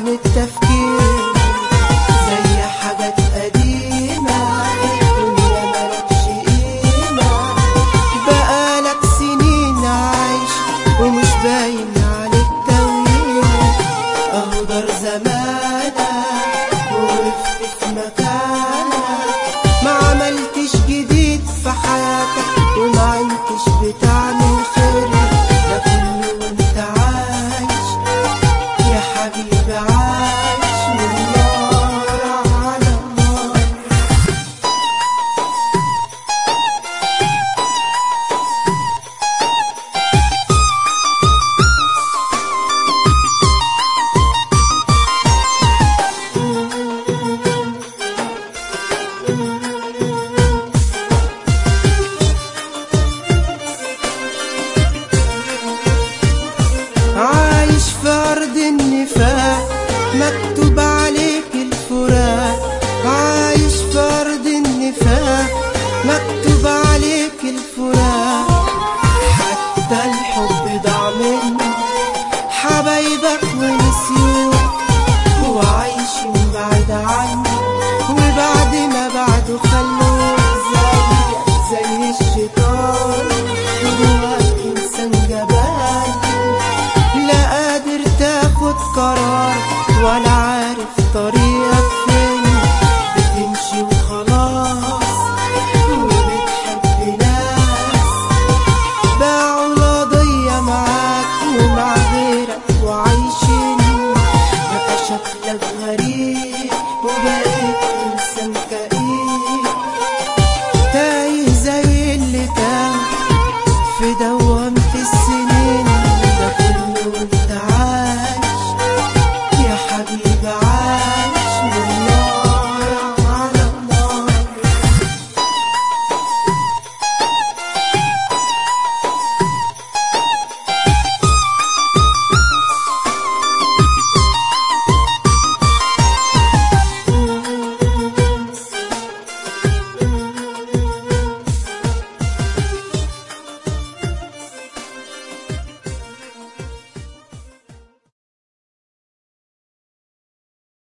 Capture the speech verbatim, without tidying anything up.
عن التفكير زي حاجات قديمة الدنيا ملكش قيمة. بقالك سنين عايش ومش باين عليك تويل، اهو دار زمانك وقفت في مكانك، ما عملتش جديد في حياتك وما عنتش بتعمل خير، ده كله وانت عايش يا حبيبي عايش من نار على نار. عايش في أرض النفاق مكتوب عليك الفراق، عايش في أرض النفاق مكتوب عليك الفراق، حتى الحب ضاع منك حبايبك ونسيوك وعايشين بعيد عنك، وبعد ما بعده خلوك زيك زي الشيطان وجواك إنسان جبان، لا قادر تاخد قرار ولا عارف طريق